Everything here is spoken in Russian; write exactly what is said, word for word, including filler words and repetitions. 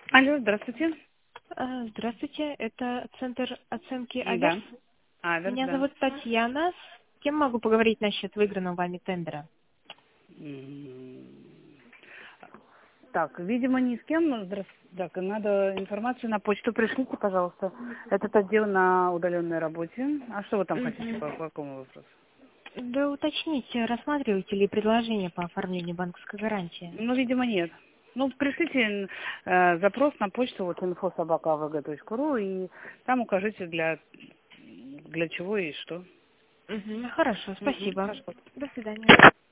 Алло, здравствуйте. А, Здравствуйте, это Центр оценки Аверс. Да. Аверс, Меня да. зовут Татьяна. С кем могу поговорить насчет выигранного вами тендера? М, Так, видимо, ни с кем. Здравствуйте. Так, надо информацию на почту пришлите, пожалуйста. Этот отдел на удаленной работе. А что вы там хотите, Мгм. по по какому вопросу? Да уточните, рассматриваете ли предложение по оформлению банковской гарантии? Ну, видимо, нет. Ну, пришлите э, запрос на почту вот инфо собака а вэ гэ точка ру и там укажите для, для чего и что. Мгм. Хорошо, Мгм, спасибо. хорошо. До свидания.